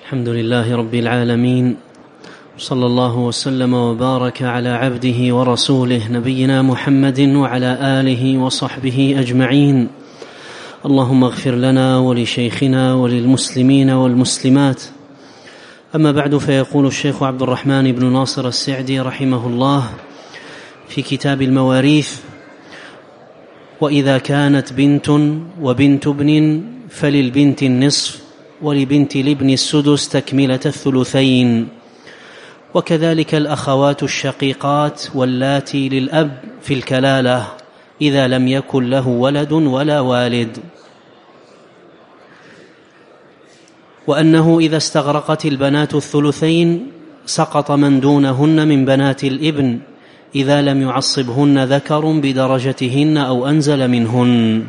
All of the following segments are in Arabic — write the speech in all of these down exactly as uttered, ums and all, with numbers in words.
الحمد لله رب العالمين، صلى الله وسلم وبارك على عبده ورسوله نبينا محمد وعلى آله وصحبه أجمعين. اللهم اغفر لنا ولشيخنا وللمسلمين والمسلمات. أما بعد، فيقول الشيخ عبد الرحمن بن ناصر السعدي رحمه الله في كتاب المواريث: وإذا كانت بنت وبنت ابن فللبنت النصف، ولبنت الابن السدس تكملة الثلثين، وكذلك الأخوات الشقيقات واللاتي للأب في الكلالة إذا لم يكن له ولد ولا والد. وأنه إذا استغرقت البنات الثلثين سقط من دونهن من بنات الابن إذا لم يعصبهن ذكر بدرجتهن أو أنزل منهن.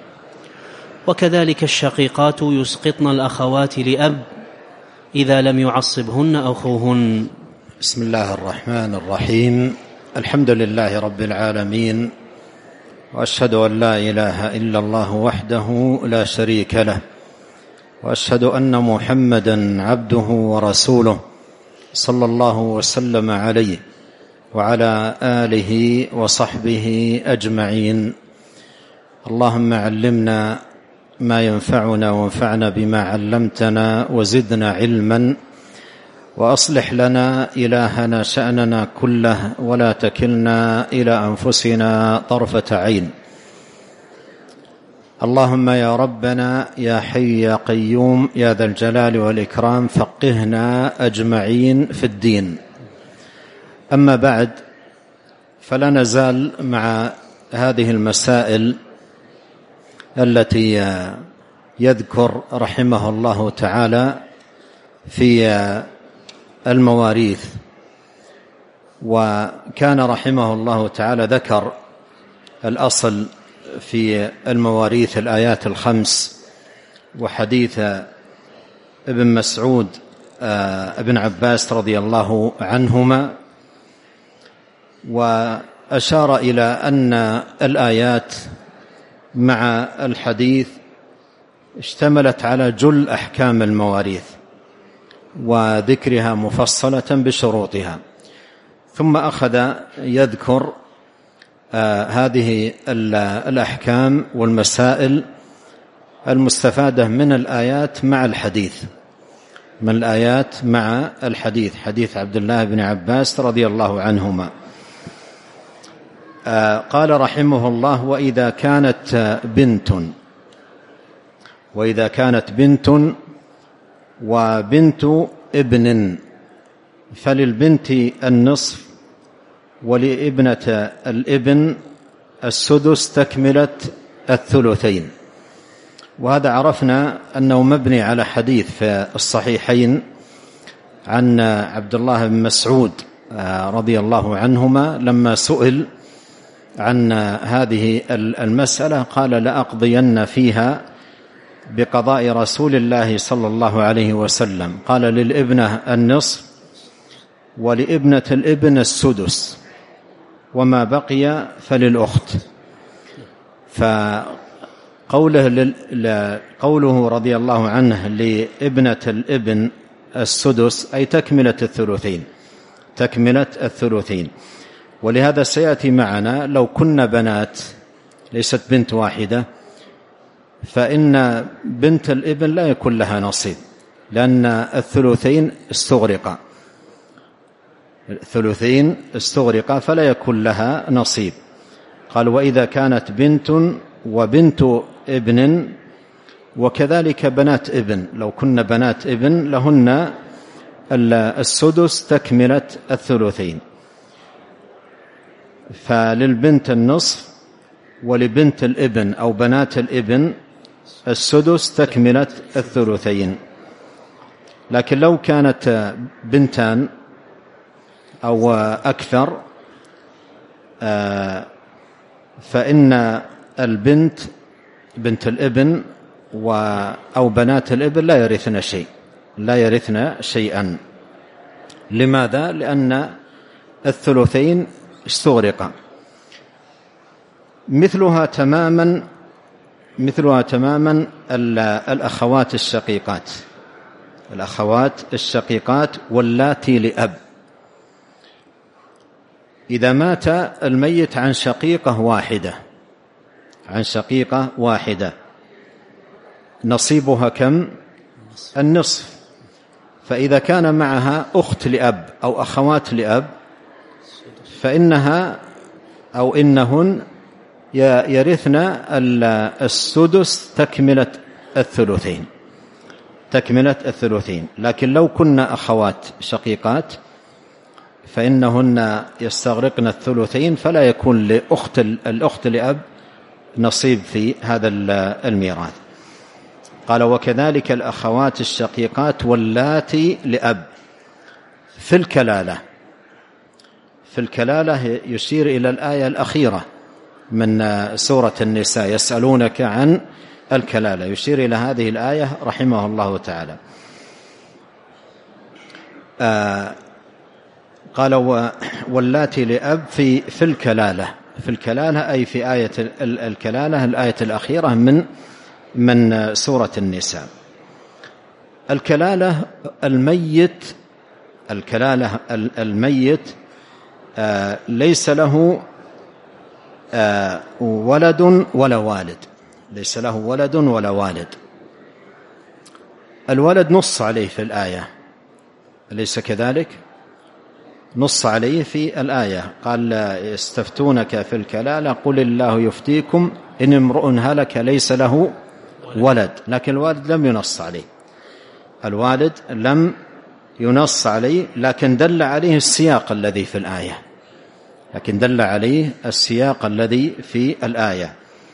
وكذلك الشقيقات يسقطن الأخوات لأب إذا لم يعصبهن أخوهن. بسم الله الرحمن الرحيم. الحمد لله رب العالمين، وأشهد أن لا إله إلا الله وحده لا شريك له، وأشهد أن محمدا عبده ورسوله صلى الله وسلم عليه وعلى آله وصحبه أجمعين. اللهم علمنا ما ينفعنا وانفعنا بما علمتنا وزدنا علما، وأصلح لنا إلهنا شأننا كله، ولا تكلنا إلى أنفسنا طرفة عين. اللهم يا ربنا يا حي يا قيوم يا ذا الجلال والإكرام، فقهنا أجمعين في الدين. أما بعد، فلا نزال مع هذه المسائل التي يذكر رحمه الله تعالى في المواريث. وكان رحمه الله تعالى ذكر الأصل في المواريث الآيات الخمس وحديث ابن مسعود ابن عباس رضي الله عنهما، وأشار إلى أن الآيات مع الحديث اشتملت على جل أحكام المواريث وذكرها مفصلة بشروطها. ثم أخذ يذكر آه هذه الأحكام والمسائل المستفادة من الآيات مع الحديث من الآيات مع الحديث حديث عبد الله بن عباس رضي الله عنهما. آه قال رحمه الله: وإذا كانت بنت وإذا كانت بنت وبنت ابن فللبنت النصف، ولابنة الابن السدس تكملة الثلثين. وهذا عرفنا أنه مبني على حديث في الصحيحين عن عبد الله بن مسعود رضي الله عنهما لما سئل عن هذه المسألة قال: لأقضين فيها بقضاء رسول الله صلى الله عليه وسلم. قال: للابنة النصف، ولابنة الابن السدس، وما بقي فللأخت. فقوله قوله رضي الله عنه لابنة الابن السدس أي تكملة الثلثين تكملة الثلثين. ولهذا سيأتي معنا لو كنا بنات ليست بنت واحدة، فإن بنت الابن لا يكون لها نصيب، لأن الثلثين استغرقا الثلثين استغرقا فلا يكون لها نصيب. قال: وإذا كانت بنت وبنت ابن، وكذلك بنات ابن، لو كن بنات ابن لهن السدس تكملة الثلثين. فللبنت النصف، ولبنت الابن أو بنات الابن السدس تكملة الثلثين. لكن لو كانت بنتان أو أكثر فإن البنت بنت الابن أو بنات الابن لا يرثن شيء لا يرثن شيئا. لماذا؟ لأن الثلثين استغرقا. مثلها تماما مثلها تماما الأخوات الشقيقات الأخوات الشقيقات واللاتي لأب. إذا مات الميت عن شقيقة واحدة عن شقيقة واحدة نصيبها كم؟ النصف. فإذا كان معها أخت لأب أو أخوات لأب فإنها أو إنهن يرثن السدس تكملة الثلثين تكملة الثلثين. لكن لو كنا أخوات شقيقات فإنهن يستغرقن الثلثين، فلا يكون لأخت الأخت لأب نصيب في هذا الميراث. قال: وكذلك الأخوات الشقيقات واللاتي لأب. في الكلالة في الكلالة يشير إلى الآية الأخيرة من سورة النساء: يسألونك عن الكلالة، يشير إلى هذه الآية رحمه الله تعالى. آه قال: واللاتي لأب في في الكلالة في الكلالة أي في آية الكلالة الآية الأخيرة من من سورة النساء. الكلالة الميت الكلالة الميت آه ليس له آه ولد ولا والد ليس له ولد ولا والد. الولد نص عليه في الآية، أليس كذلك؟ نص عليه في الآية، قال: يستفتونك في الكلالة قل الله يفتيكم إن امرؤ هلك ليس له ولد. لكن الوالد لم ينص عليه الوالد لم ينص عليه لكن دل عليه السياق الذي في الآية لكن دل عليه السياق الذي في الآية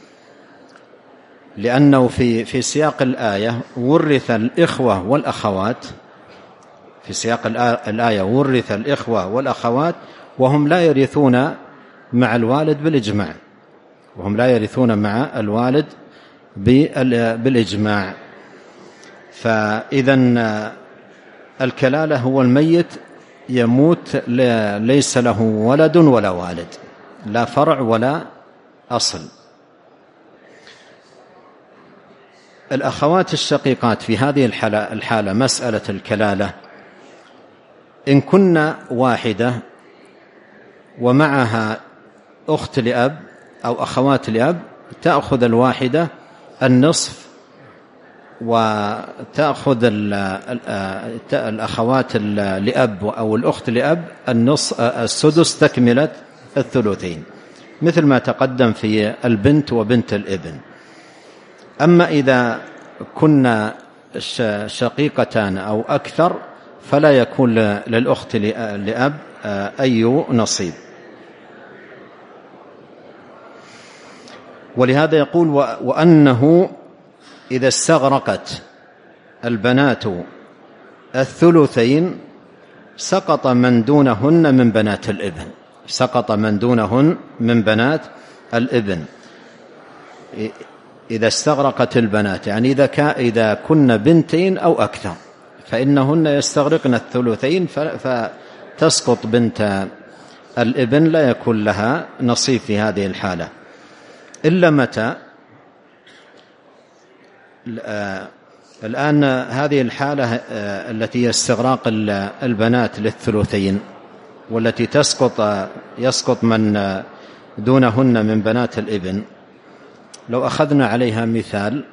لأنه في في سياق الآية ورث الإخوة والأخوات في سياق الآية ورث الإخوة والأخوات وهم لا يرثون مع الوالد بالإجماع وهم لا يرثون مع الوالد بالإجماع. فإذا الكلالة هو الميت يموت ليس له ولد ولا والد، لا فرع ولا أصل. الأخوات الشقيقات في هذه الحالة, الحالة مسألة الكلالة إن كنا واحدة ومعها أخت لأب أو أخوات لأب تأخذ الواحدة النصف وتأخذ الأخوات لأب أو الأخت لأب النص السدس تكملة الثلثين، مثل ما تقدم في البنت وبنت الابن. أما إذا كنا شقيقتان أو أكثر فلا يكون للأخت لأب أي نصيب. ولهذا يقول: وأنه إذا استغرقت البنات الثلثين سقط من دونهن من بنات الابن سقط من دونهن من بنات الابن إذا استغرقت البنات، يعني إذا, إذا كن بنتين أو أكثر فإنهن يستغرقن الثلثين فتسقط بنت الابن، لا يكون لها نصيب في هذه الحالة. إلا متى؟ الآن هذه الحالة التي استغراق البنات للثلثين والتي تسقط يسقط من دونهن من بنات الابن، لو أخذنا عليها مثال: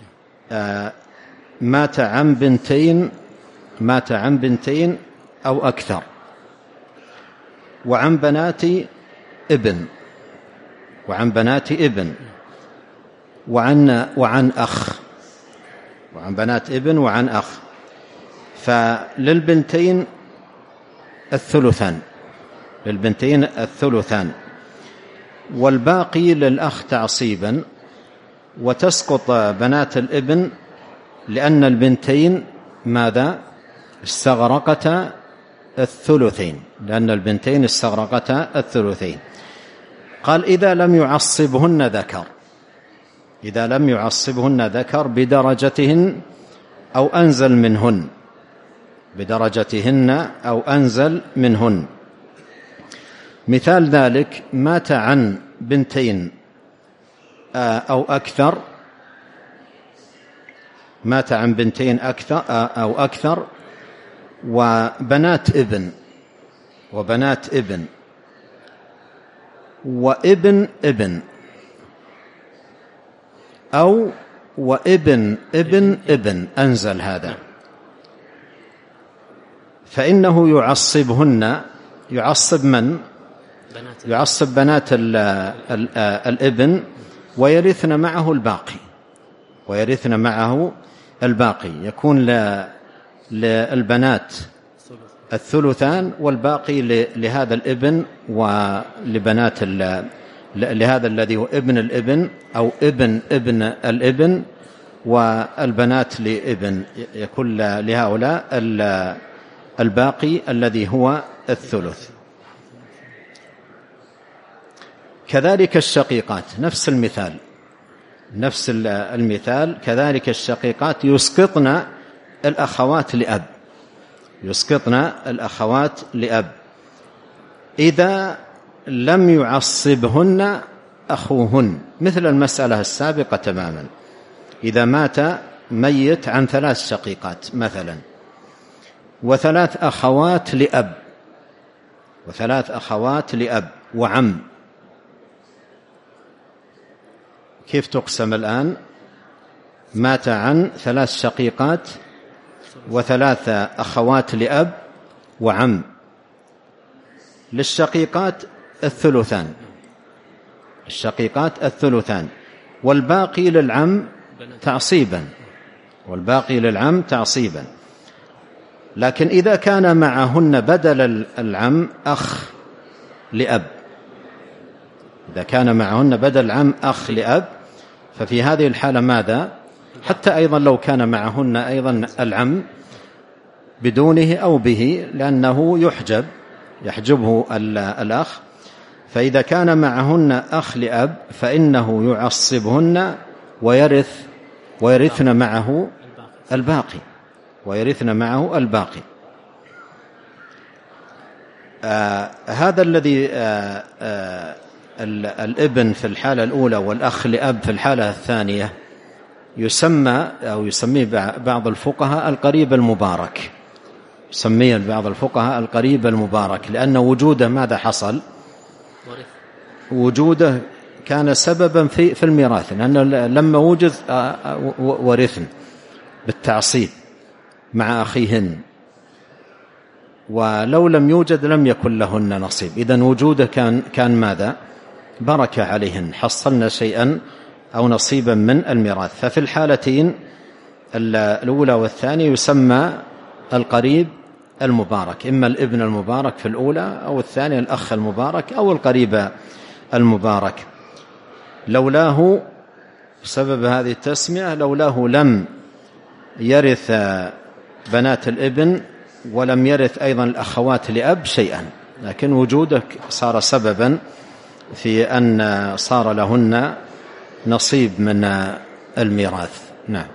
مات عن بنتين مات عن بنتين أو أكثر وعن بنات ابن وعن بنات ابن وعن وعن أخ وعن بنات ابن وعن أخ، فللبنتين الثلثان للبنتين الثلثان والباقي للأخ تعصيبا، وتسقط بنات الابن لأن البنتين ماذا؟ استغرقتا الثلثين لأن البنتين استغرقتا الثلثين. قال: إذا لم يعصبهن ذكر إذا لم يعصبهن ذكر بدرجتهن أو أنزل منهن بدرجتهن أو أنزل منهن. مثال ذلك: مات عن بنتين أو أكثر مات عن بنتين أكثر أو أكثر وبنات ابن وبنات ابن وابن ابن أو وابن ابن ابن أنزل هذا، فإنه يعصبهن. يعصب من؟ يعصب بنات ال ال الابن ويرثن معه الباقي ويرثن معه الباقي يكون للبنات الثلثان والباقي لهذا الابن ولبنات لهذا الذي هو ابن الابن أو ابن ابن الابن، والبنات لابن يكون لهؤلاء الباقي الذي هو الثلث. كذلك الشقيقات نفس المثال نفس المثال كذلك الشقيقات يسقطن الأخوات لأب يسقطن الأخوات لأب إذا لم يعصبهن أخوهن، مثل المسألة السابقة تماما. إذا مات ميت عن ثلاث شقيقات مثلا وثلاث أخوات لأب وثلاث أخوات لأب وعم، كيف تقسم الآن؟ مات عن ثلاث شقيقات وثلاث أخوات لأب وعم. للشقيقات الثلثان الشقيقات الثلثان والباقي للعم تعصيبا والباقي للعم تعصيبا. لكن إذا كان معهن بدل العم أخ لأب إذا كان معهن بدل العم أخ لأب ففي هذه الحالة ماذا؟ حتى أيضا لو كان معهن أيضا العم بدونه أو به، لأنه يحجب يحجبه الأخ، فإذا كان معهن أخ لأب فإنه يعصبهن ويرث ويرثن معه الباقي ويرثن معه الباقي. آه هذا الذي آه آه الابن في الحالة الأولى والأخ لأب في الحالة الثانية يسمى أو يسميه بعض الفقهاء القريب المبارك يسميه بعض الفقهاء القريب المبارك، لأن وجوده ماذا حصل؟ وجوده كان سببا في في الميراث، لأنه لما وجد ورثن بالتعصيب مع أخيهن، ولو لم يوجد لم يكن لهن نصيب. إذن وجوده كان كان ماذا؟ بركة عليهن، حصلنا شيئا أو نصيبا من الميراث. ففي الحالتين الأولى والثانية يسمى القريب المبارك، إما الابن المبارك في الأولى أو الثانية الأخ المبارك أو القريب المبارك. لولاه بسبب هذه التسمية لولاه لم يرث بنات الابن ولم يرث أيضا الأخوات لأب شيئا، لكن وجودك صار سببا في أن صار لهن نصيب من الميراث. نعم.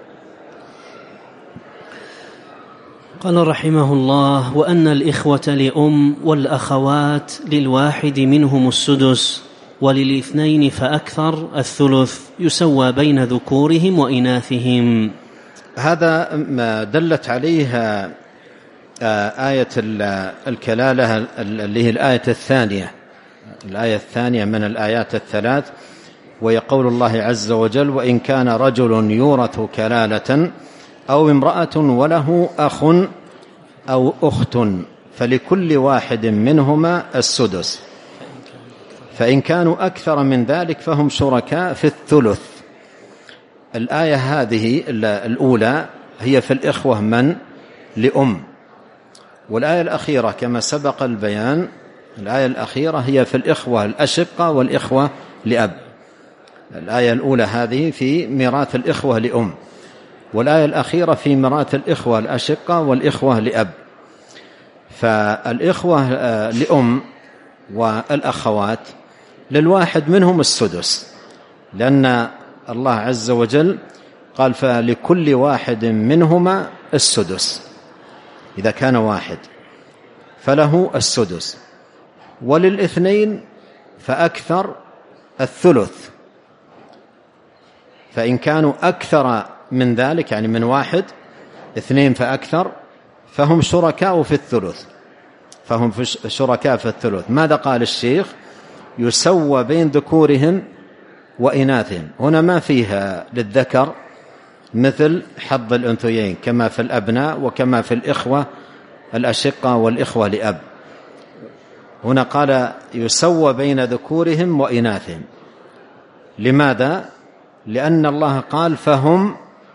قال رحمه الله: وأن الإخوة لأم والأخوات للواحد منهم السدس وللاثنين فأكثر الثلث يسوى بين ذكورهم وإناثهم. هذا ما دلت عليه آية الكلالة اللي هي الآية الثانية الآية الثانية من الآيات الثلاث، ويقول الله عز وجل: وإن كان رجل يورث كلالة أو امرأة وله أخ أو أخت فلكل واحد منهما السدس فإن كانوا أكثر من ذلك فهم شركاء في الثلث. الآية هذه الأولى هي في الإخوة من لأم، والآية الأخيرة كما سبق البيان الآية الأخيرة هي في الإخوة الأشقة والإخوة لأب. الآية الأولى هذه في ميراث الإخوة لأم، والآية الأخيرة في ميراث الإخوة الأشقة والإخوة لأب. فالإخوة لأم والأخوات للواحد منهم السدس، لأن الله عز وجل قال: فلكل واحد منهما السدس. إذا كان واحد فله السدس، وللاثنين فأكثر الثلث، فإن كانوا أكثر من ذلك يعني من واحد اثنين فأكثر فهم شركاء في الثلث فهم شركاء في الثلث. ماذا قال الشيخ؟ يسوى بين ذكورهم وإناثهم. هنا ما فيها للذكر مثل حظ الأنثيين كما في الأبناء وكما في الإخوة الأشقة والإخوة لأب. هنا قال يسوى بين ذكورهم وإناثهم. لماذا؟ لأن الله قال فهم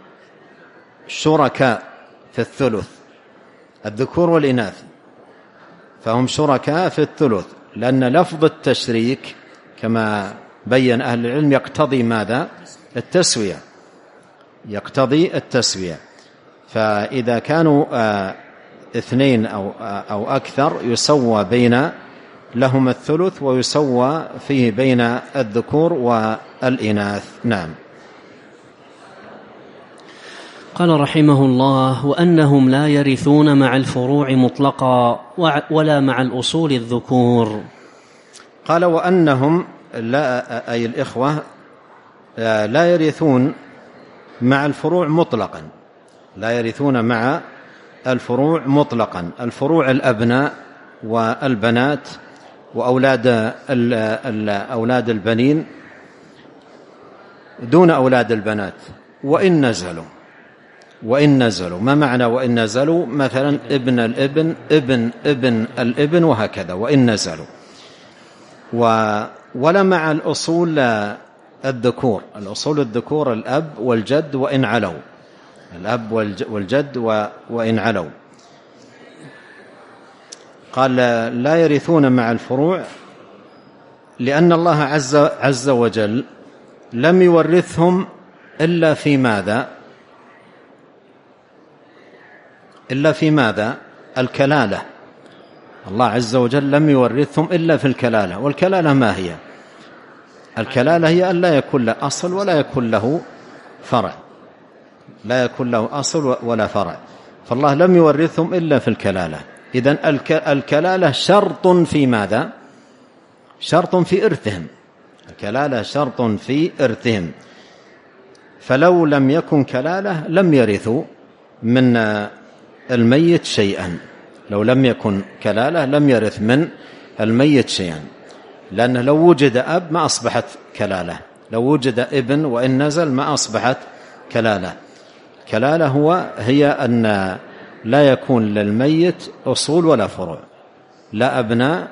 شركاء في الثلث، الذكور والإناث فهم شركاء في الثلث، لأن لفظ التشريك كما بين أهل العلم يقتضي ماذا؟ التسوية، يقتضي التسوية. فإذا كانوا آه اثنين أو, آه أو أكثر يسوى بين لهم الثلث ويسوى فيه بين الذكور والإناث. نعم. قال رحمه الله: وأنهم لا يرثون مع الفروع مطلقا ولا مع الأصول الذكور. قال وأنهم لا أي الإخوة لا يرثون مع الفروع مطلقا، لا يرثون مع الفروع مطلقا. الفروع الأبناء والبنات وأولاد أولاد البنين دون أولاد البنات وإن نزلوا وإن نزلوا. ما معنى وإن نزلوا؟ مثلا ابن الابن ابن ابن الابن وهكذا وإن نزلوا. ولا مع الأصول الذكور، الأصول الذكور الأب والجد وإن علوا، الأب والجد وإن علوا. قال لا يرثون مع الفروع لأن الله عز, عز وجل لم يورثهم إلا في ماذا؟ إلا في ماذا؟ الكلالة. الله عز وجل لم يورثهم إلا في الكلالة. والكلالة ما هي؟ الكلالة هي أن لا يكون له أصل ولا يكون له فرع، لا يكون له أصل ولا فرع. فالله لم يورثهم إلا في الكلالة. إذن الكلالة شرط في ماذا؟ شرط في إرثهم. الكلالة شرط في إرثهم. فلو لم يكن كلالة لم يرثوا من الميت شيئا. لو لم يكن كلالة لم يرث من الميت شيئا، لأنه لو وجد أب ما أصبحت كلالة، لو وجد ابن وإن نزل ما أصبحت كلالة. كلالة هو هي أن لا يكون للميت أصول ولا فروع، لا أبناء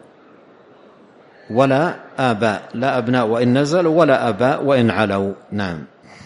ولا آباء، لا أبناء وإن نزلوا ولا آباء وإن علوا. نعم.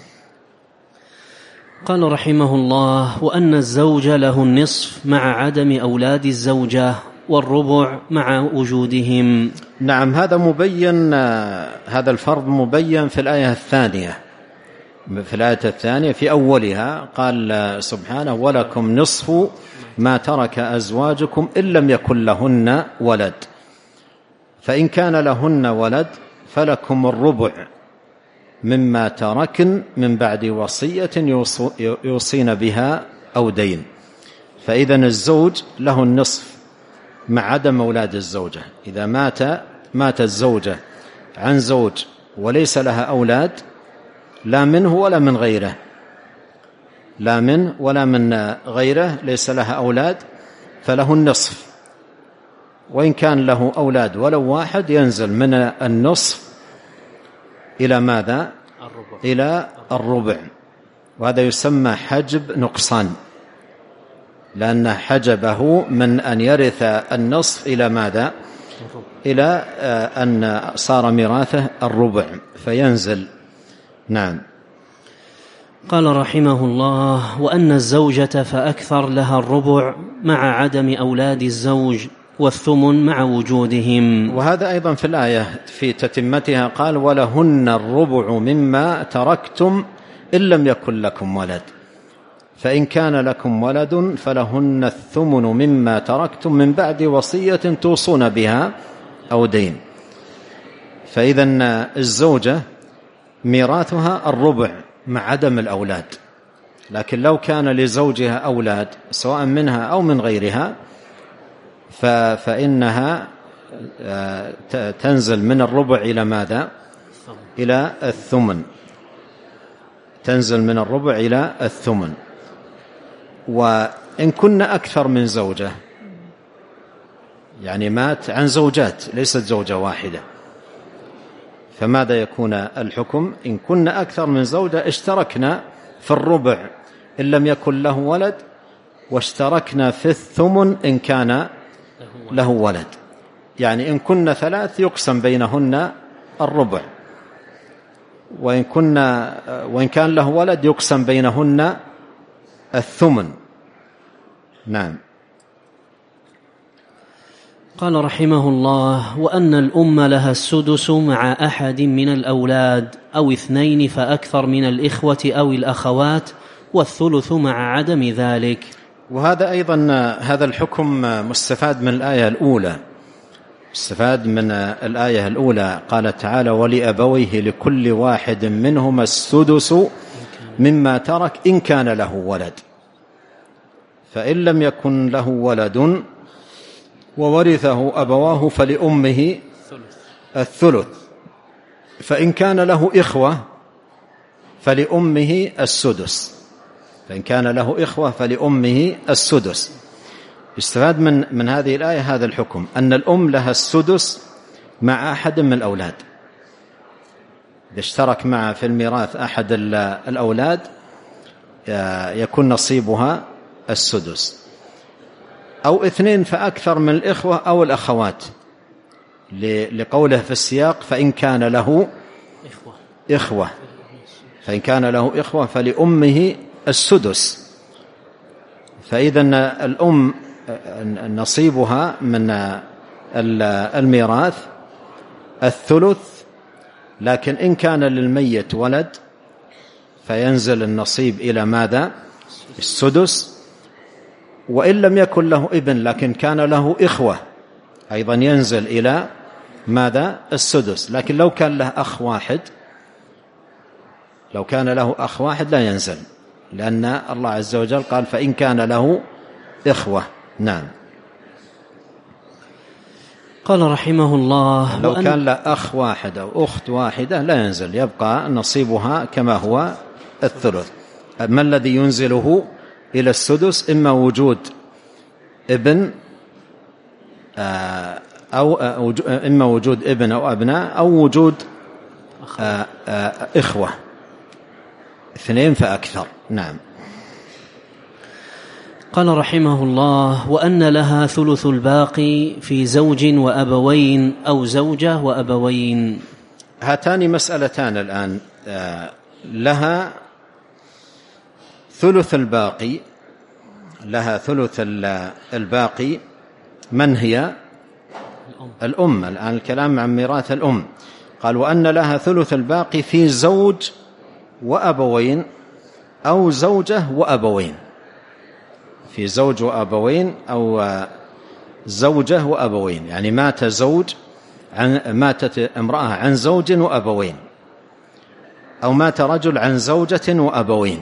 قال رحمه الله: وأن الزوج له النصف مع عدم أولاد الزوجة والربع مع وجودهم. نعم. هذا مبين، هذا الفرض مبين في الآية الثانية، في الآية الثانية في أولها قال سبحانه: ولكم نصف ما ترك أزواجكم إن لم يكن لهن ولد، فإن كان لهن ولد فلكم الربع مما تركن من بعد وصية يوصين بها أو دين. فإذن الزوج له النصف مع عدم أولاد الزوجة. إذا مات مات الزوجة عن زوج وليس لها أولاد، لا منه ولا من غيره، لا منه ولا من غيره، ليس لها أولاد، فله النصف. وإن كان له أولاد ولو واحد ينزل من النصف إلى ماذا؟ الربع. إلى الربع. وهذا يسمى حجب نقصان، لأن حجبه من أن يرث النصف إلى ماذا؟ إلى أن صار ميراثه الربع فينزل. نعم. قال رحمه الله: وأن الزوجة فأكثر لها الربع مع عدم أولاد الزوج والثمن مع وجودهم. وهذا أيضا في الآية في تتمتها قال: ولهن الربع مما تركتم إن لم يكن لكم ولد، فإن كان لكم ولد فلهن الثمن مما تركتم من بعد وصية توصون بها أو دين. فإذن الزوجة ميراثها الربع مع عدم الأولاد، لكن لو كان لزوجها أولاد سواء منها أو من غيرها فإنها تنزل من الربع إلى ماذا؟ إلى الثمن. تنزل من الربع إلى الثمن. وإن كن أكثر من زوجة، يعني مات عن زوجات ليست زوجة واحدة، فماذا يكون الحكم؟ إن كن أكثر من زوجة اشتركنا في الربع إن لم يكن له ولد، واشتركنا في الثمن إن كان له ولد. يعني إن كن ثلاث يقسم بينهن الربع، وإن, كنا وإن كان له ولد يقسم بينهن الثمن. نعم. قال رحمه الله: وأن الأم لها السدس مع أحد من الأولاد أو اثنين فأكثر من الإخوة أو الأخوات، والثلث مع عدم ذلك. وهذا أيضا هذا الحكم مستفاد من الآية الأولى، مستفاد من الآية الأولى. قال تعالى: ولأبويه لكل واحد منهما السدس مما ترك إن كان له ولد، فإن لم يكن له ولد وورثه أبواه فلأمه الثلث، فإن كان له إخوة فلأمه السدس، فإن كان له إخوة فلأمه السدس. يستفاد من من هذه الآية هذا الحكم، أن الأم لها السدس مع أحد من الأولاد. إذا اشترك معه في الميراث أحد الأولاد يكون نصيبها السدس، أو اثنين فأكثر من الإخوة أو الأخوات، لقوله في السياق: فإن كان له إخوة فإن كان له إخوة فلأمه السدس. فإذا الأم نصيبها من الميراث الثلث، لكن إن كان للميت ولد فينزل النصيب إلى ماذا؟ السدس. وإن لم يكن له ابن لكن كان له إخوة أيضا ينزل إلى ماذا؟ السدس. لكن لو كان له أخ واحد لو كان له أخ واحد لا ينزل، لأن الله عز وجل قال: فإن كان له إخوة. نعم. قال رحمه الله: لو كان له أخ واحد أو أخت واحدة لا ينزل، يبقى نصيبها كما هو الثلث. ما الذي ينزله إلى السدس؟ إما وجود ابن أو إما وجود ابن أو أبناء، أو وجود إخوة اثنين فأكثر. نعم. قال رحمه الله: وأن لها ثلث الباقي في زوج وأبوين أو زوجة وأبوين. هاتان مسألتان الآن. لها ثلث الباقي لها ثلث الباقي من هي؟ الأم. الآن الكلام عن ميراث الأم. قال: وأن لها ثلث الباقي في زوج وأبوين أو زوجة وأبوين. في زوج وأبوين أو زوجة وأبوين، يعني مات زوج عن ماتت امرأة عن زوج وأبوين، أو مات رجل عن زوجة وأبوين.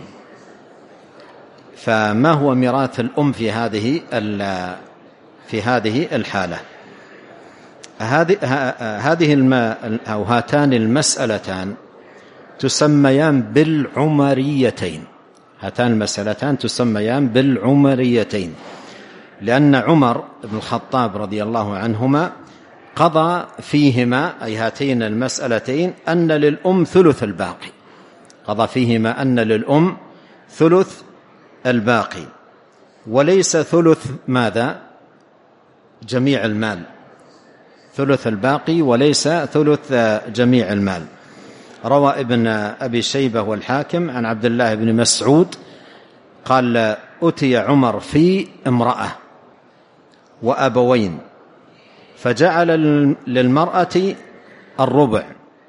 فما هو ميراث الأم في هذه في هذه الحالة؟ هذه هذه أو هاتان المسألتان تسميان بالعمريتين. هاتان المسألتان تسميان بالعمريتين، لأن عمر بن الخطاب رضي الله عنهما قضى فيهما، أي هاتين المسألتين، أن للأم ثلث الباقي. قضى فيهما أن للأم ثلث الباقي، وليس ثلث ماذا؟ جميع المال. ثلث الباقي وليس ثلث جميع المال. روى ابن أبي شيبة والحاكم عن عبد الله بن مسعود قال: أتي عمر في امرأة وأبوين فجعل للمرأة الربع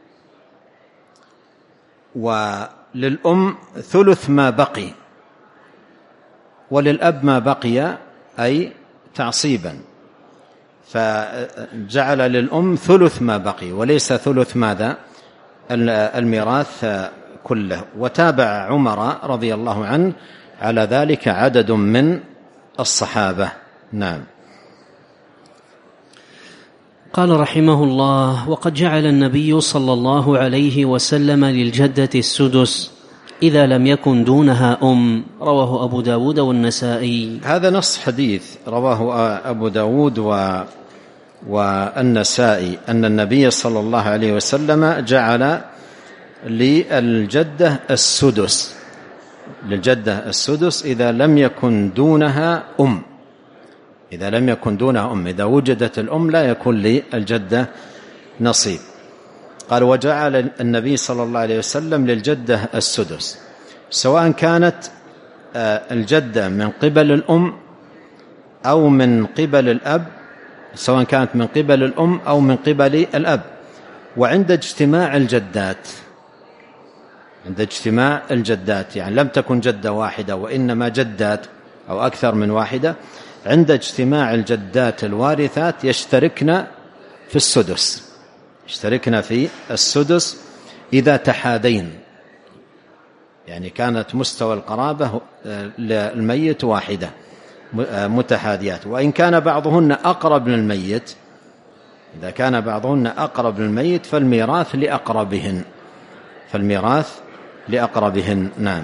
وللأم ثلث ما بقي، وللأب ما بقي أي تعصيبا، فجعل للأم ثلث ما بقي وليس ثلث ماذا؟ الميراث كله. وتابع عمر رضي الله عنه على ذلك عدد من الصحابة. نعم. قال رحمه الله: وقد جعل النبي صلى الله عليه وسلم للجدة السدس إذا لم يكن دونها أم، رواه أبو داود والنسائي. هذا نص حديث رواه أبو داود و والنسائي أن النبي صلى الله عليه وسلم جعل للجدة السدس، للجدة السدس إذا لم يكن دونها أم، إذا لم يكن دونها أم، إذا وجدت الأم لا يكون للجدة نصيب. قال وجعل النبي صلى الله عليه وسلم للجدة السدس، سواء كانت الجدة من قبل الأم أو من قبل الأب، سواء كانت من قبل الأم أو من قبل الأب. وعند اجتماع الجدات، عند اجتماع الجدات يعني لم تكن جدة واحدة وإنما جدات أو أكثر من واحدة، عند اجتماع الجدات الوارثات يشتركن في السدس، يشتركن في السدس إذا تحادين، يعني كانت مستوى القرابة للميت واحدة متحاديات. وإن كان بعضهن أقرب للميت، إذا كان بعضهن أقرب للميت فالميراث لأقربهن، فالميراث لأقربهن. نعم.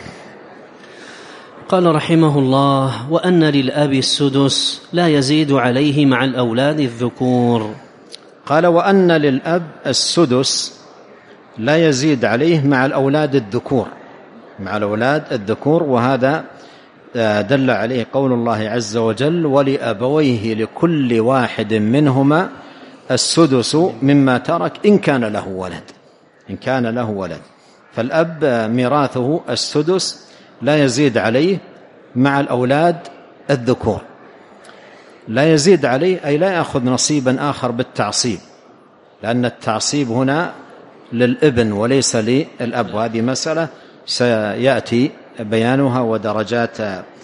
قال رحمه الله: وأن للأب السدس لا يزيد عليه مع الأولاد الذكور. قال وأن للأب السدس لا يزيد عليه مع الأولاد الذكور، مع الأولاد الذكور. وهذا دل عليه قول الله عز وجل: ولأبويه لكل واحد منهما السدس مما ترك إن كان له ولد، إن كان له ولد. فالأب ميراثه السدس لا يزيد عليه مع الأولاد الذكور، لا يزيد عليه أي لا يأخذ نصيبا آخر بالتعصيب، لأن التعصيب هنا للابن وليس للأب، وهذه مسألة سيأتي بيانها ودرجات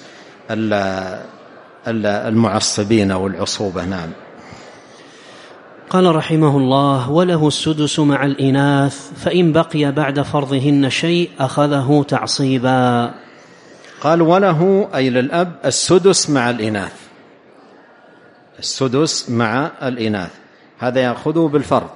المعصبين والعصوبة. نعم. قال رحمه الله: وله السدس مع الإناث، فإن بقي بعد فرضهن شيء أخذه تعصيبا. قال وله أي للأب السدس مع الإناث، السدس مع الإناث، هذا يأخذه بالفرض.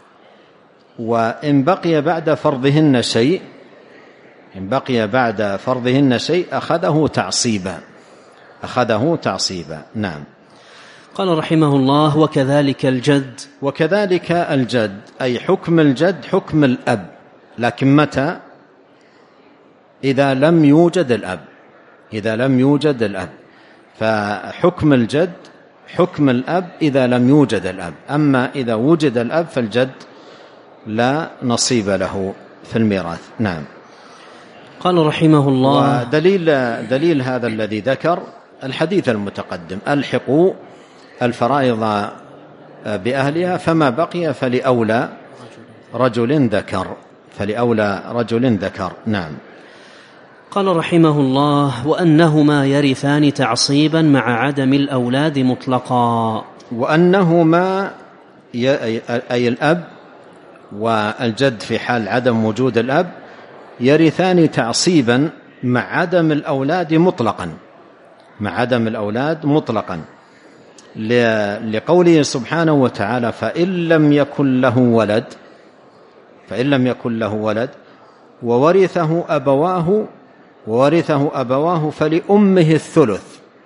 وإن بقي بعد فرضهن شيء، إن بقي بعد فرضهن شيء أخذه تعصيبا، أخذه تعصيبا. نعم. قال رحمه الله: وكذلك الجد. وكذلك الجد أي حكم الجد حكم الأب، لكن متى؟ إذا لم يوجد الأب، إذا لم يوجد الأب، فحكم الجد حكم الأب إذا لم يوجد الأب. أما إذا وجد الأب فالجد لا نصيب له في الميراث. نعم. قال رحمه الله: ودليل دليل هذا الذي ذكر الحديث المتقدم: ألحقوا الفرائض بأهلها فما بقي فلأولى رجل ذكر، فلأولى رجل ذكر. نعم. قال رحمه الله: وأنهما يرثان تعصيبا مع عدم الأولاد مطلقا. وأنهما أي الأب والجد في حال عدم وجود الأب يرثان تعصيبا مع عدم الأولاد مطلقا، مع عدم الأولاد مطلقا، لقوله سبحانه وتعالى: فإن لم يكن له ولد، فإن لم يكن له ولد وورثه أبواه وورثه أبواه فلأمه الثلث.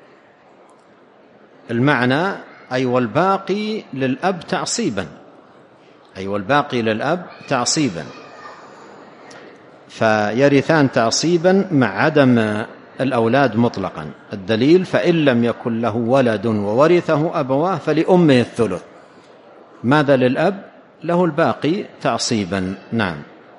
المعنى أي والباقي للأب تعصيبا، أي والباقي للأب تعصيبا، فيرثان تعصيبا مع عدم الأولاد مطلقا. الدليل: فإن لم يكن له ولد وورثه أبواه فلأمه الثلث. ماذا للأب؟ له الباقي تعصيبا. نعم.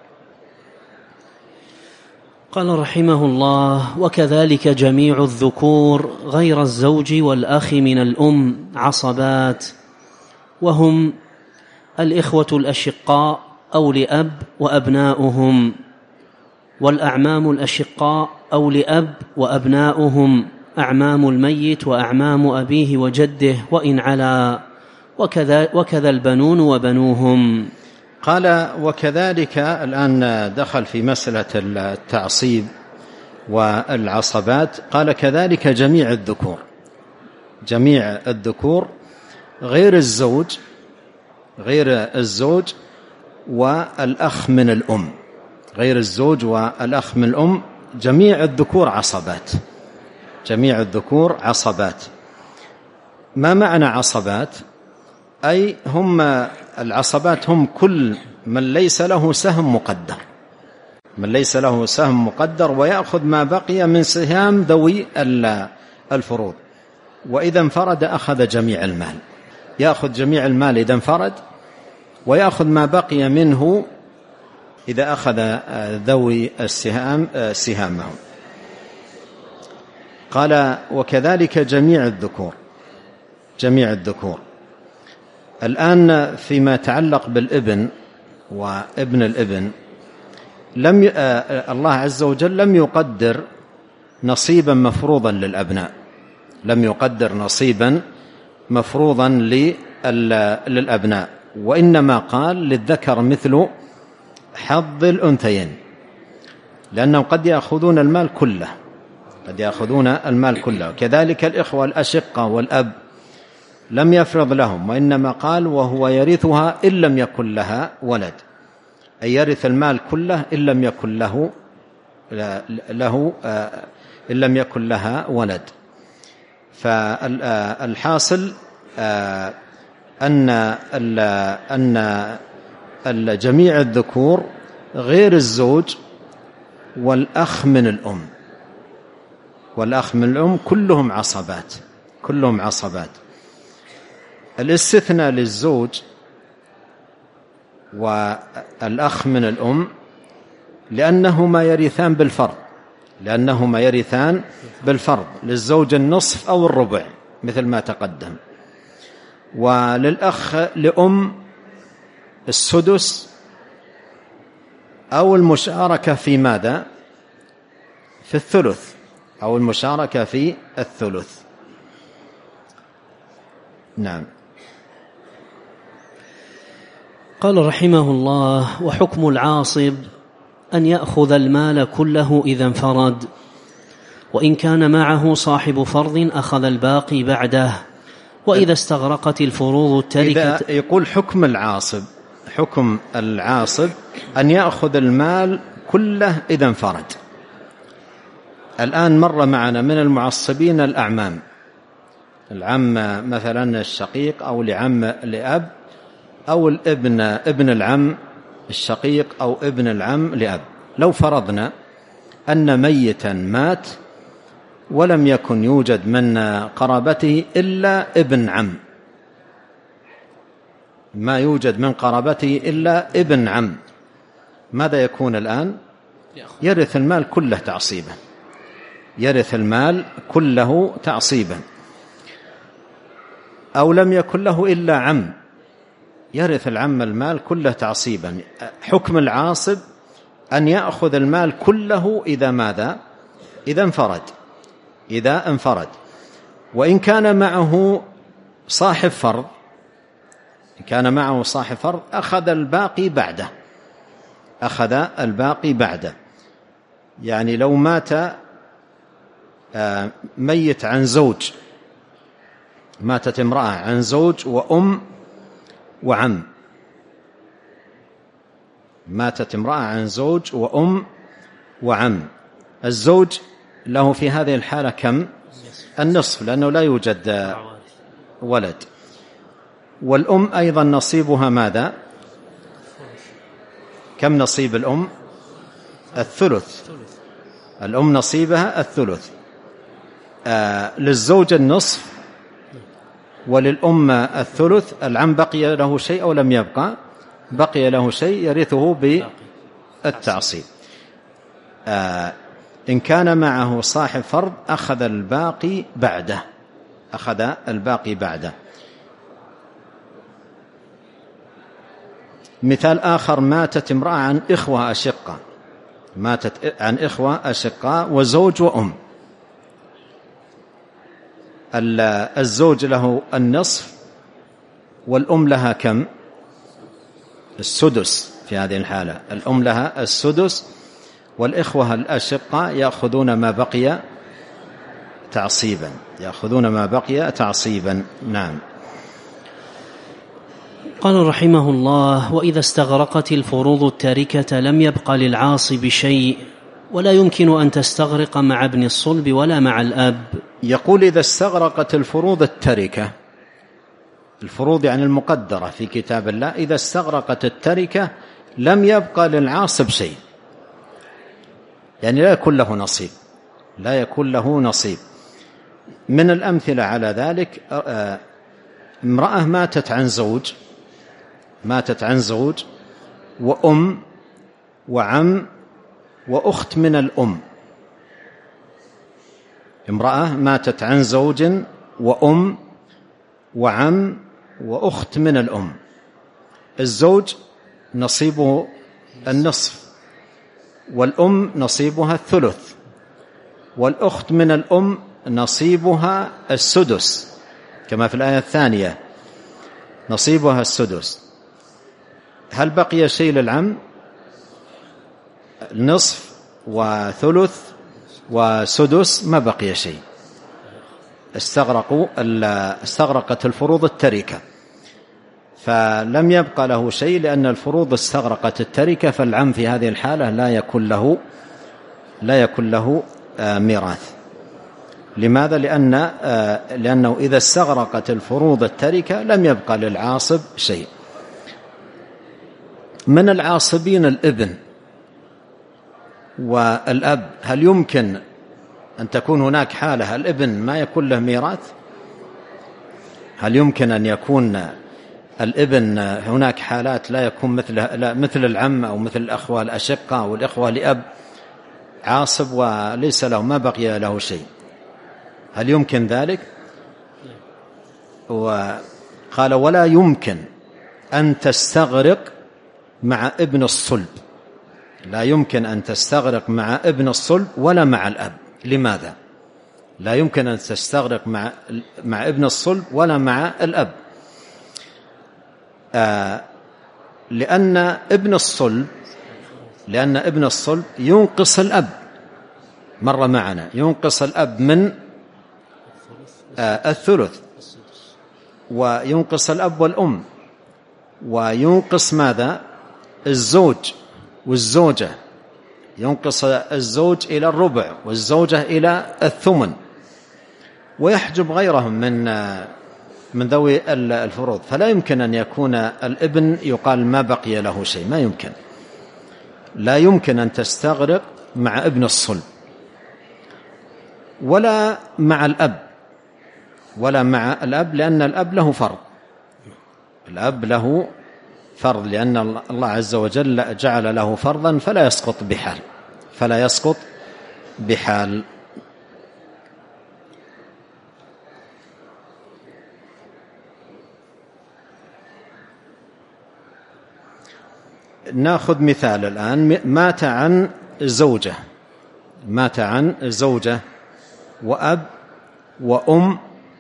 قال رحمه الله: وكذلك جميع الذكور غير الزوج والأخ من الأم عصبات، وهم الإخوة الأشقاء أو لأب وأبناؤهم، والأعمام الأشقاء أو لأب وأبناؤهم، أعمام الميت وأعمام أبيه وجده وإن علا، وكذا, وكذا البنون وبنوهم. قال وكذلك، الآن دخل في مسألة التعصيب والعصبات. قال كذلك جميع الذكور، جميع الذكور غير الزوج، غير الزوج والأخ من الأم، غير الزوج والأخ من الأم جميع الذكور عصبات، جميع الذكور عصبات. ما معنى عصبات؟ أي هم العصبات هم كل من ليس له سهم مقدر، من ليس له سهم مقدر ويأخذ ما بقي من سهام ذوي الفروض. وإذا انفرد أخذ جميع المال، يأخذ جميع المال إذا انفرد، ويأخذ ما بقي منه إذا أخذ ذوي السهام سهامهم. قال وكذلك جميع الذكور، جميع الذكور. الآن فيما يتعلق بالابن وابن الابن، لم ي... الله عز وجل لم يقدر نصيبا مفروضا للأبناء، لم يقدر نصيبا مفروضا للأبناء، وإنما قال للذكر مثل حظ الأنثيين، لأنهم قد يأخذون المال كله، قد يأخذون المال كله. كذلك الإخوة الأشقة والأب لم يفرض لهم، وإنما قال وهو يرثها إن لم يكن لها ولد، أي يرث المال كله إن لم يكن له له إن لم يكن لها ولد. فالحاصل أن أن جميع الذكور غير الزوج والأخ من الأم، والأخ من الأم كلهم عصبات، كلهم عصبات. الاستثناء للزوج والأخ من الأم لأنهما يرثان بالفرض، لأنهما يرثان بالفرض، للزوج النصف أو الربع مثل ما تقدم، وللأخ لأم السدس أو المشاركة في ماذا؟ في الثلث، أو المشاركة في الثلث. نعم. قال رحمه الله: وحكم العاصب أن يأخذ المال كله إذا انفرد، وإن كان معه صاحب فرض أخذ الباقي بعده، وإذا استغرقت الفروض التركة. إذا يقول حكم العاصب، حكم العاصب أن يأخذ المال كله إذا انفرد. الآن مر معنا من المعصبين الأعمام، العم مثلا الشقيق أو لعم لأب، أو الابن ابن العم الشقيق أو ابن العم لأب. لو فرضنا أن ميتا مات ولم يكن يوجد من قرابته إلا ابن عم، ما يوجد من قرابته إلا ابن عم، ماذا يكون الآن؟ يرث المال كله تعصيبا، يرث المال كله تعصيبا. أو لم يكن له إلا عم، يرث العم المال كله تعصيبا. حكم العاصب أن يأخذ المال كله إذا ماذا؟ إذا انفرد، إذا انفرد. وإن كان معه صاحب فرض، إن كان معه صاحب فرض أخذ الباقي بعده، أخذ الباقي بعده. يعني لو مات ميت عن زوج، ماتت امرأة عن زوج وأم وعم، ماتت امرأة عن زوج وأم وعم، الزوج له في هذه الحالة كم؟ النصف، لأنه لا يوجد ولد. والأم أيضا نصيبها ماذا؟ كم نصيب الأم؟ الثلث، الأم نصيبها الثلث. آه للزوج النصف وللأم الثلث. العم بقي له شيء أو لم يبقى؟ بقي له شيء يرثه بالتعصيب. آه إن كان معه صاحب فرض أخذ الباقي بعده، أخذ الباقي بعده. مثال آخر: ماتت امرأة عن إخوة أشقة، ماتت عن إخوة أشقاء وزوج وأم، الزوج له النصف والأم لها كم؟ السدس. في هذه الحالة الأم لها السدس، والإخوة الأشقاء يأخذون ما بقي تعصيبا، يأخذون ما بقي تعصيبا. نعم. قال رحمه الله: وإذا استغرقت الفروض التاركة لم يبق للعاصب شيء، ولا يمكن أن تستغرق مع ابن الصلب ولا مع الأب. يقول: إذا استغرقت الفروض التركة، الفروض يعني المقدرة في كتاب الله، إذا استغرقت التركة لم يبقى للعاصب شيء، يعني لا يكون له نصيب، لا يكون له نصيب. من الأمثلة على ذلك: امرأة ماتت عن زوج ماتت عن زوج وأم وعم وأخت من الأم. امرأة ماتت عن زوج وأم وعم وأخت من الأم. الزوج نصيبه النصف، والأم نصيبها الثلث، والأخت من الأم نصيبها السدس، كما في الآية الثانية نصيبها السدس. هل بقي شيء للعم؟ نصف وثلث وسدس، ما بقي شيء. استغرقوا استغرقت الفروض التركة، فلم يبقى له شيء، لأن الفروض استغرقت التركة، فالعم في هذه الحالة لا يكون له لا يكون له ميراث. لماذا؟ لأن لأنه إذا استغرقت الفروض التركة لم يبقى للعاصب شيء. من العاصبين الابن والأب، هل يمكن أن تكون هناك حالة الابن ما يكون له ميراث؟ هل يمكن أن يكون الابن هناك حالات لا يكون مثل لا مثل العم أو مثل الأخوة الأشقة أو الأخوة لأب عاصب وليس له ما بقي له شيء؟ هل يمكن ذلك؟ وقال: ولا يمكن أن تستغرق مع ابن الصلب، لا يمكن أن تستغرق مع ابن الصلب ولا مع الأب. لماذا؟ لا يمكن أن تستغرق مع مع ابن الصلب ولا مع الأب. آه لأن ابن الصلب لأن ابن الصلب ينقص الأب، مر معنا، ينقص الأب من آه الثلث، وينقص الأب والأم، وينقص ماذا؟ الزوج والزوجة، ينقص الزوج إلى الربع والزوجة إلى الثمن، ويحجب غيرهم من من ذوي الفروض. فلا يمكن أن يكون الابن يقال ما بقي له شيء، ما يمكن. لا يمكن أن تستغرق مع ابن الصلب ولا مع الأب ولا مع الأب، لأن الأب له فرض، الأب له فرض، لأن الله عز وجل جعل له فرضا فلا يسقط بحال فلا يسقط بحال. ناخذ مثال الآن. مات عن زوجة مات عن زوجة وأب وأم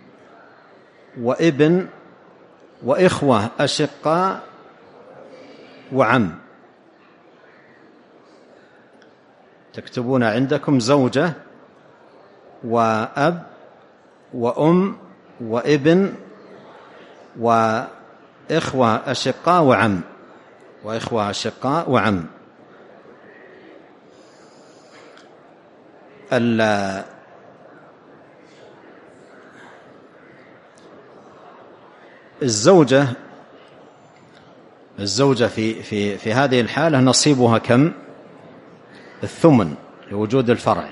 وابن وإخوة أشقاء وعم. تكتبون عندكم زوجة وأب وأم وابن وإخوة أشقاء وعم وإخوة أشقاء وعم. الزوجة الزوجة في في في هذه الحالة نصيبها كم؟ الثمن لوجود الفرع،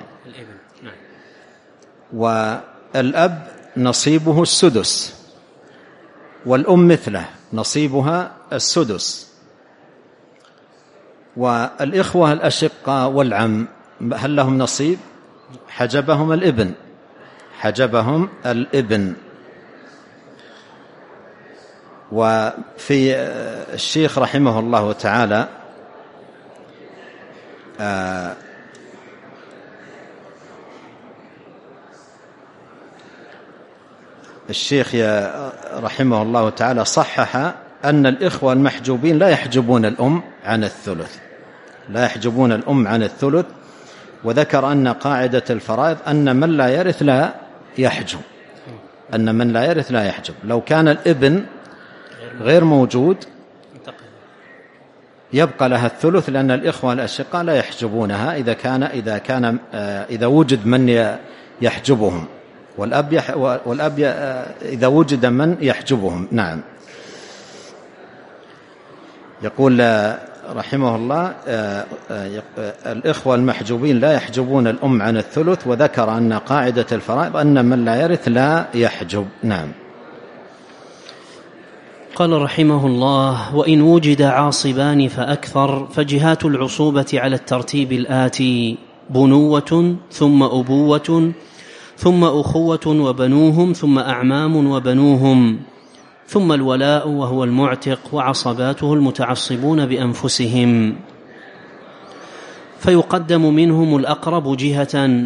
والأب نصيبه السدس، والأم مثله نصيبها السدس، والإخوة الأشقاء والعم هل لهم نصيب؟ حجبهم الابن حجبهم الابن. وفي الشيخ رحمه الله تعالى الشيخ رحمه الله تعالى صحح أن الإخوة المحجوبين لا يحجبون الأم عن الثلث لا يحجبون الأم عن الثلث وذكر أن قاعدة الفرائض أن من لا يرث لا يحجب أن من لا يرث لا يحجب. لو كان الابن غير موجود يبقى لها الثلث، لأن الإخوة الأشقاء لا يحجبونها إذا كان إذا كان إذا وجد من يحجبهم، والأب يح والأب إذا وجد من يحجبهم. نعم. يقول رحمه الله: الإخوة المحجوبين لا يحجبون الأم عن الثلث، وذكر أن قاعدة الفرائض أن من لا يرث لا يحجب. نعم. قال رحمه الله: وإن وجد عاصبان فأكثر فجهات العصوبة على الترتيب الآتي: بنوة ثم أبوة ثم أخوة وبنوهم ثم أعمام وبنوهم ثم الولاء وهو المعتق وعصباته المتعصبون بأنفسهم، فيقدم منهم الأقرب جهة،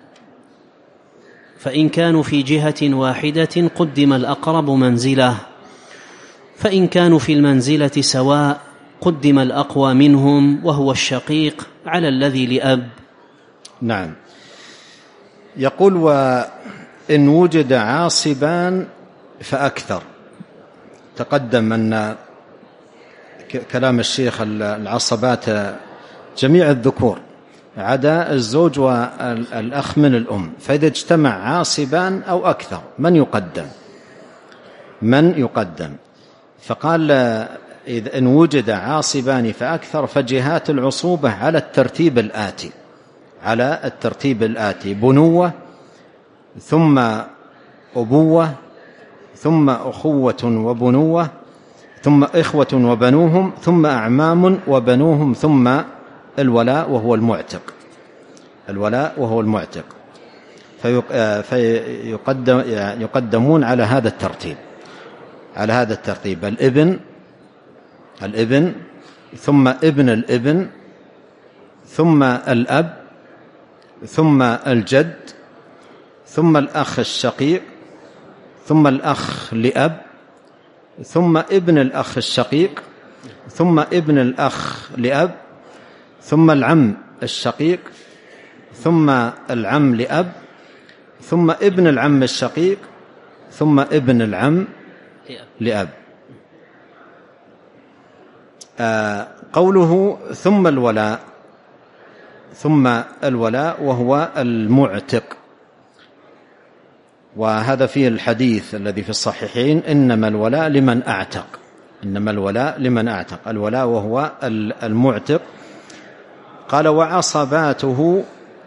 فإن كانوا في جهة واحدة قدم الأقرب منزله، فإن كانوا في المنزلة سواء قدم الأقوى منهم وهو الشقيق على الذي لأب. نعم. يقول: وإن وجد عاصبان فأكثر. تقدم أن كلام الشيخ العصبات جميع الذكور عدا الزوج والأخ من الأم، فإذا اجتمع عاصبان أو أكثر من يقدم؟ من يقدم؟ فقال: إذا إن وجد عاصبان فأكثر فجهات العصوبة على الترتيب الآتي على الترتيب الآتي: بنوة ثم أبوة ثم أخوة وبنوة ثم إخوة وبنوهم ثم أعمام وبنوهم ثم الولاء وهو المعتق الولاء وهو المعتق فيقدم يقدمون على هذا الترتيب على هذا الترتيب: الابن الابن ثم ابن الابن ثم الأب ثم الجد ثم الأخ الشقيق ثم الأخ لأب ثم ابن الأخ الشقيق ثم ابن الأخ لأب ثم العم الشقيق ثم العم لأب ثم ابن العم الشقيق ثم ابن العم لأب. آه قوله ثم الولاء ثم الولاء وهو المعتق، وهذا فيه الحديث الذي في الصحيحين: إنما الولاء لمن أعتق إنما الولاء لمن أعتق الولاء وهو المعتق. قال: وعصباته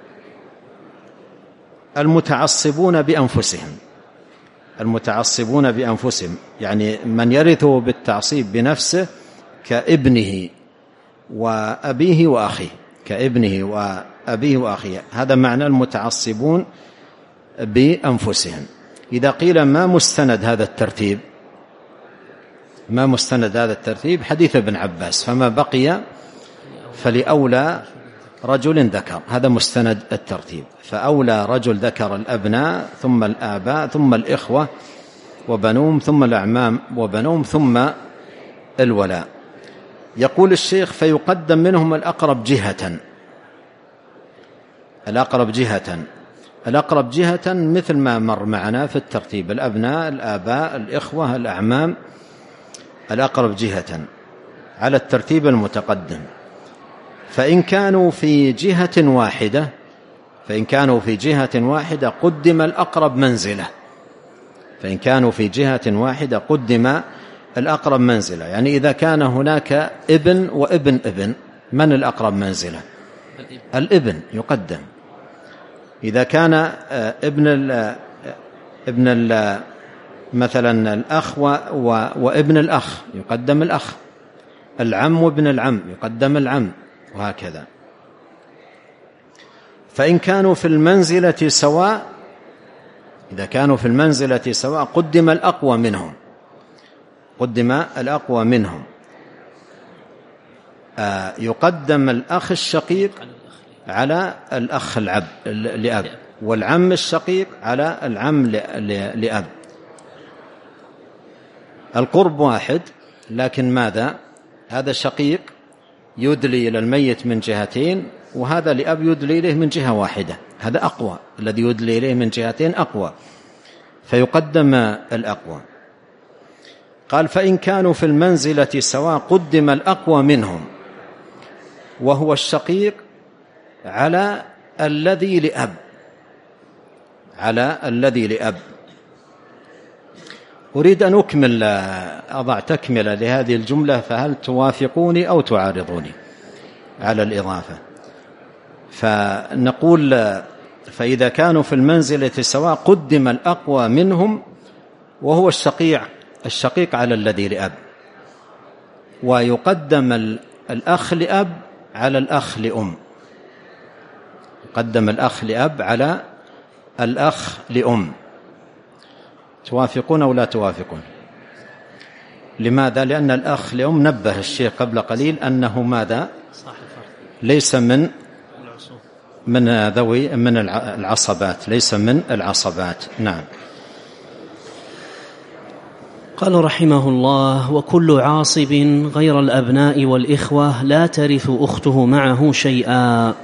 المتعصبون بأنفسهم المتعصبون بأنفسهم يعني من يرثه بالتعصيب بنفسه كابنه وأبيه وأخيه كابنه وأبيه وأخيه هذا معنى المتعصبون بأنفسهم. إذا قيل ما مستند هذا الترتيب ما مستند هذا الترتيب حديث ابن عباس: فما بقي فلأولى رجل ذكر. هذا مستند الترتيب، فأولى رجل ذكر الأبناء ثم الآباء ثم الإخوة وبنوهم ثم الأعمام وبنوهم ثم الولاء. يقول الشيخ: فيقدم منهم الأقرب جهة الأقرب جهة الأقرب جهة مثل ما مر معنا في الترتيب: الأبناء الآباء الإخوة الأعمام، الأقرب جهة على الترتيب المتقدم. فإن كانوا في جهة واحدة فإن كانوا في جهة واحدة قدم الأقرب منزلة فإن كانوا في جهة واحدة قدم الأقرب منزلة يعني إذا كان هناك ابن وابن ابن، من الأقرب منزلة؟ الابن يقدم. إذا كان ابن ال ابن ال مثلا الأخ وابن الأخ يقدم الأخ، العم وابن العم يقدم العم، وهكذا. فإن كانوا في المنزلة سواء إذا كانوا في المنزلة سواء قدم الأقوى منهم قدم الأقوى منهم آه يقدم الأخ الشقيق على الأخ العب لأب، والعم الشقيق على العم لأب. القرب واحد، لكن ماذا؟ هذا شقيق يدلي إلى الميت من جهتين، وهذا لأب يدلي إليه من جهة واحدة، هذا أقوى، الذي يدلي إليه من جهتين أقوى، فيقدم الأقوى. قال فإن كانوا في المنزلة سواء قدم الأقوى منهم وهو الشقيق على الذي لأب على الذي لأب. أريد أن أكمل أضع تكملة لهذه الجملة، فهل توافقوني أو تعارضوني على الإضافة؟ فنقول فإذا كانوا في المنزلة سواء قدم الأقوى منهم وهو الشقيق الشقيق على الذي لأب، ويقدم الأخ لأب على الأخ لأم، يقدم الأخ لأب على الأخ لأم. توافقون أو لا توافقون؟ لماذا؟ لأن الأخ لأم نبه الشيخ قبل قليل أنه ماذا؟ ليس من من ذوي من العصبات، ليس من العصبات. نعم. قال رحمه الله: وكل عاصب غير الأبناء والإخوة لا ترث أخته معه شيئا.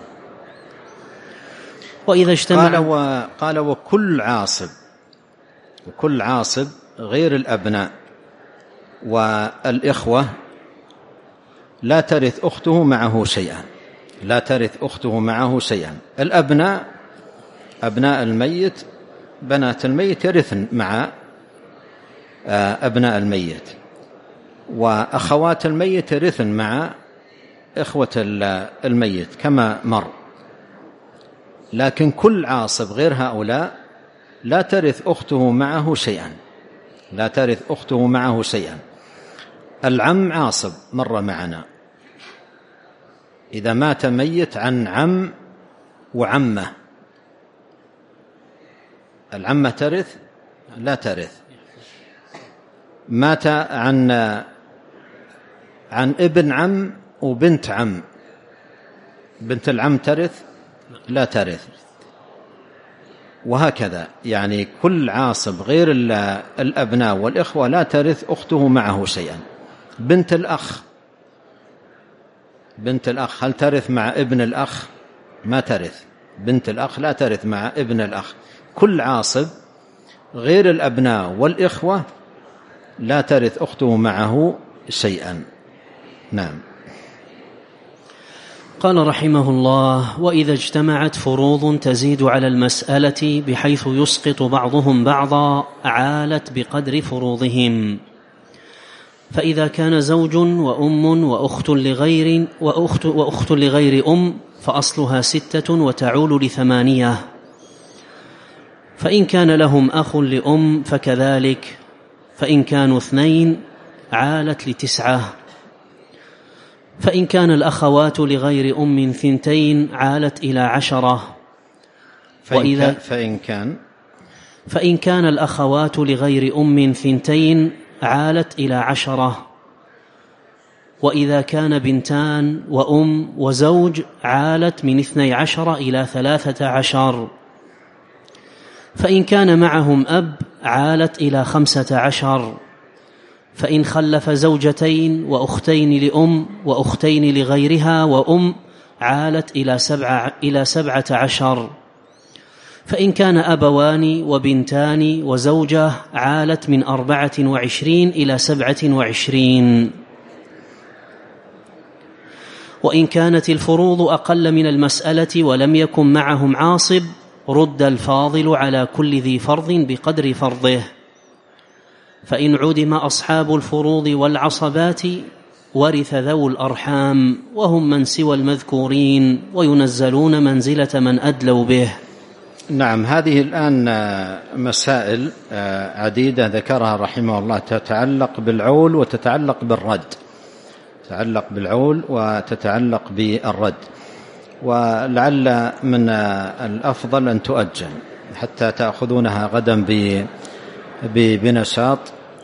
وإذا اجتمع قال, و... قال وكل عاصب وكل عاصب غير الأبناء والإخوة لا ترث أخته معه شيئا، لا ترث أخته معه شيئا. الأبناء أبناء الميت بنات الميت يرثن مع أبناء الميت، وأخوات الميت يرثن مع إخوة الميت كما مر. لكن كل عاصب غير هؤلاء لا ترث أخته معه شيئا، لا ترث أخته معه شيئا. العم عاصب مر معنا، إذا مات ميت عن عم وعمة، العمة ترث؟ لا ترث. مات عن عن ابن عم وبنت عم، بنت العم ترث؟ لا ترث. وهكذا يعني كل عاصب غير الأبناء والإخوة لا ترث أخته معه شيئا. بنت الأخ بنت الأخ هل ترث مع ابن الأخ؟ ما ترث. بنت الأخ لا ترث مع ابن الأخ. كل عاصب غير الأبناء والإخوة لا ترث أخته معه شيئا. نعم. قال رحمه الله: وإذا اجتمعت فروض تزيد على المسألة بحيث يسقط بعضهم بعضا عالت بقدر فروضهم. فإذا كان زوج وأم وأخت لغير, وأخت, وأخت لغير أم فأصلها ستة وتعول لثمانية. فإن كان لهم أخ لأم فكذلك، فإن كانوا اثنين عالت لتسعة. فإن كان الأخوات لغير أم ثنتين عالت إلى عشرة. وإذا فإن كان فإن كان الأخوات لغير أم ثنتين عالت إلى عشرة. وإذا كان بنتان وأم وزوج عالت من اثني عشر إلى ثلاثة عشر. فإن كان معهم أب عالت إلى خمسة عشر. فإن خلف زوجتين وأختين لأم وأختين لغيرها وأم عالت إلى سبعة, إلى سبعة عشر. فإن كان أبوان وبنتان وزوجة عالت من أربعة وعشرين إلى سبعة وعشرين. وإن كانت الفروض أقل من المسألة ولم يكن معهم عاصب رد الفاضل على كل ذي فرض بقدر فرضه. فإن عدم أصحاب الفروض والعصبات ورث ذو الأرحام وهم من سوى المذكورين وينزلون منزلة من أدلوا به. نعم. هذه الآن مسائل عديدة ذكرها رحمه الله تتعلق بالعول وتتعلق بالرد، تتعلق بالعول وتتعلق بالرد، ولعل من الأفضل أن تؤجل حتى تأخذونها غدا بنشاط،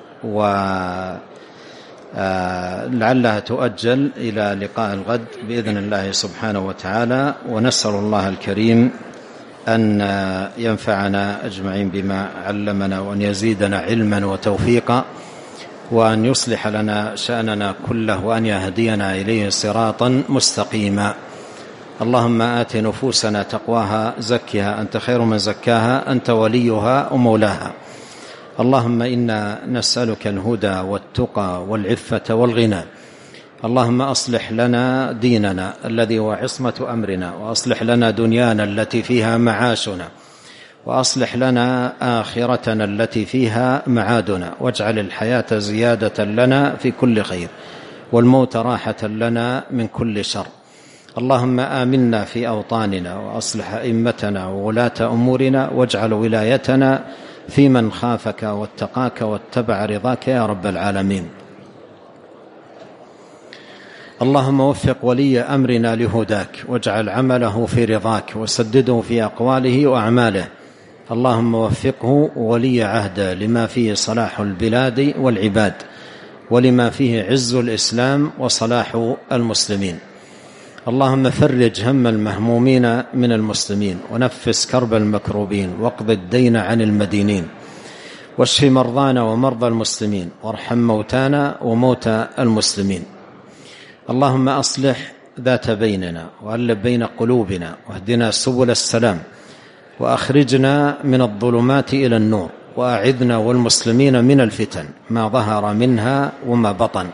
ولعلها تؤجل إلى لقاء الغد بإذن الله سبحانه وتعالى. ونسأل الله الكريم أن ينفعنا أجمعين بما علمنا، وأن يزيدنا علما وتوفيقا، وأن يصلح لنا شأننا كله، وأن يهدينا إليه صراطا مستقيما. اللهم آت نفوسنا تقواها، زكها أنت خير من زكاها، أنت وليها ومولاها. اللهم إنا نسألك الهدى والتقى والعفة والغنى. اللهم أصلح لنا ديننا الذي هو عصمة أمرنا، وأصلح لنا دنيانا التي فيها معاشنا، وأصلح لنا آخرتنا التي فيها معادنا، واجعل الحياة زيادة لنا في كل خير، والموت راحة لنا من كل شر. اللهم آمنا في أوطاننا، وأصلح أئمتنا وولاة أمورنا، واجعل ولايتنا في من خافك واتقاك واتبع رضاك يا رب العالمين. اللهم وفق ولي أمرنا لهداك، واجعل عمله في رضاك، وسدده في أقواله وأعماله. اللهم وفقه ولي عهده لما فيه صلاح البلاد والعباد، ولما فيه عز الإسلام وصلاح المسلمين. اللهم فرج هم المهمومين من المسلمين، ونفس كرب المكروبين، واقض الدين عن المدينين، واشف مرضانا ومرضى المسلمين، وارحم موتانا وموتى المسلمين. اللهم أصلح ذات بيننا، وألف بين قلوبنا، واهدنا سبل السلام، وأخرجنا من الظلمات إلى النور، وأعذنا والمسلمين من الفتن ما ظهر منها وما بطن.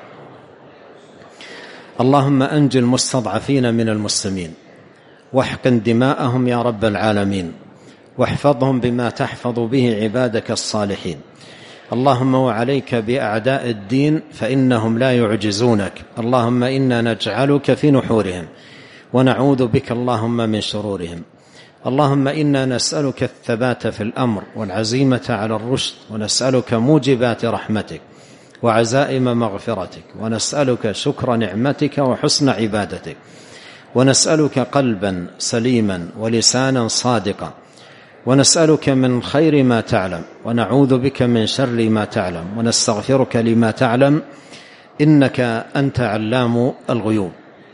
اللهم أنج المستضعفين من المسلمين، واحقن دماءهم يا رب العالمين، واحفظهم بما تحفظ به عبادك الصالحين. اللهم وعليك بأعداء الدين فإنهم لا يعجزونك. اللهم إنا نجعلك في نحورهم، ونعوذ بك اللهم من شرورهم. اللهم إنا نسألك الثبات في الأمر والعزيمة على الرشد، ونسألك موجبات رحمتك وعزائم مغفرتك، ونسألك شكر نعمتك وحسن عبادتك، ونسألك قلبا سليما ولسانا صادقا، ونسألك من خير ما تعلم، ونعوذ بك من شر ما تعلم، ونستغفرك لما تعلم، إنك أنت علام الغيوب.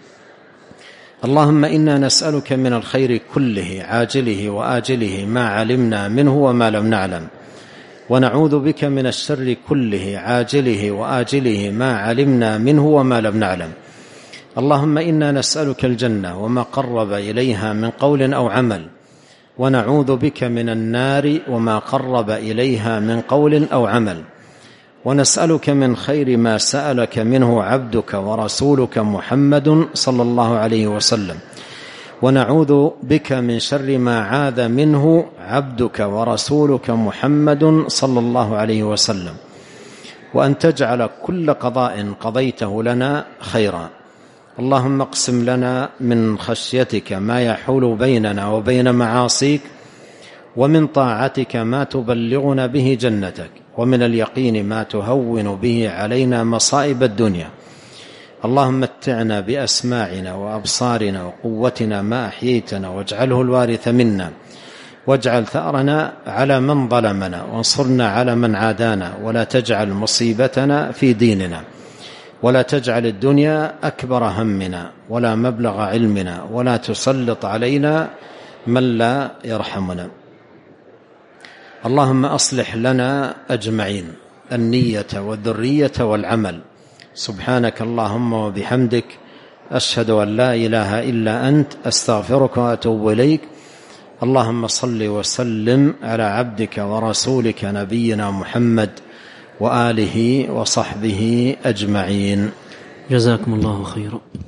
اللهم إنا نسألك من الخير كله عاجله وآجله ما علمنا منه وما لم نعلم، ونعوذ بك من الشر كله عاجله وآجله ما علمنا منه وما لم نعلم. اللهم إنا نسألك الجنة وما قرب إليها من قول أو عمل، ونعوذ بك من النار وما قرب إليها من قول أو عمل، ونسألك من خير ما سألك منه عبدك ورسولك محمد صلى الله عليه وسلم، ونعوذ بك من شر ما عاذ منه عبدك ورسولك محمد صلى الله عليه وسلم، وأن تجعل كل قضاء قضيته لنا خيرا. اللهم اقسم لنا من خشيتك ما يحول بيننا وبين معاصيك، ومن طاعتك ما تبلغنا به جنتك، ومن اليقين ما تهون به علينا مصائب الدنيا. اللهم متعنا بأسماعنا وأبصارنا وقوتنا ما أحييتنا، واجعله الوارث منا، واجعل ثأرنا على من ظلمنا، وانصرنا على من عادانا، ولا تجعل مصيبتنا في ديننا، ولا تجعل الدنيا أكبر همنا ولا مبلغ علمنا، ولا تسلط علينا من لا يرحمنا. اللهم أصلح لنا أجمعين النية والذرية والعمل. سبحانك اللهم وبحمدك، أشهد أن لا إله إلا أنت، أستغفرك وأتوب إليك. اللهم صل وسلم على عبدك ورسولك نبينا محمد وآله وصحبه أجمعين. جزاكم الله خيرا.